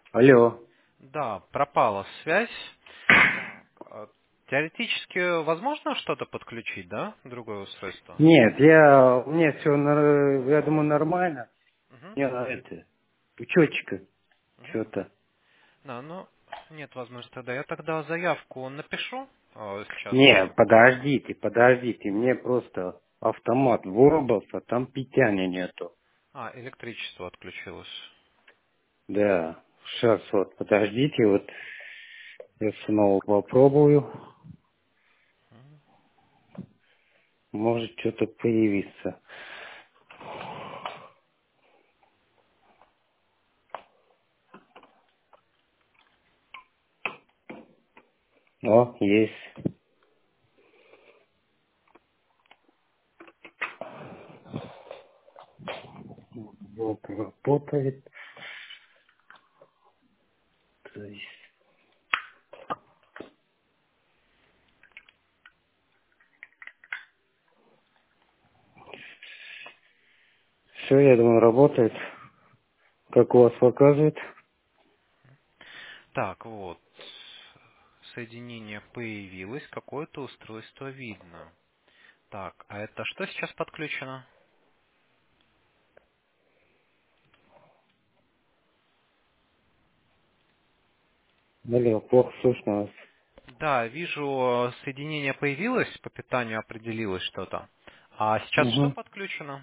Алло. Да, пропала связь. Так, теоретически возможно что-то подключить, да? Другое устройство? Нет, мне все, я думаю, нормально. Угу, Я это, учетчика, угу. что-то. Да, ну, нет возможности тогда. Я тогда заявку напишу сейчас. Не, подождите, мне просто автомат вырубился, там питания нету. Электричество отключилось. Да, сейчас вот, подождите, вот я снова попробую, может что-то появиться. О, есть. Вот, работает. То есть, все, я думаю, работает. Как у вас показывает? Так, вот. Соединение появилось, какое-то устройство видно. Так, а это что сейчас подключено? Алло, плохо слышно вас. Да, вижу, соединение появилось, по питанию определилось что-то. А сейчас что Угу. подключено?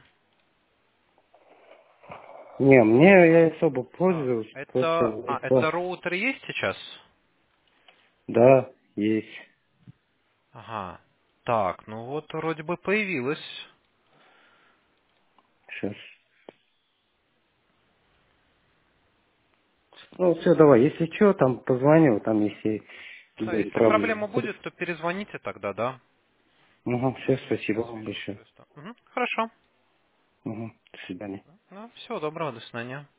Не, мне я особо пользуюсь, просто Это роутер есть сейчас? да, есть. Ага. Так, ну вот вроде бы появилось. Сейчас. Ну, все, давай, если что, там позвоню, там если Да, будет если проблема. проблема будет, то перезвоните тогда, да? Угу, все, Я спасибо сейчас вам вижу большое. устройство. Хорошо. Угу, до свидания. Ну, всего доброго, до свидания.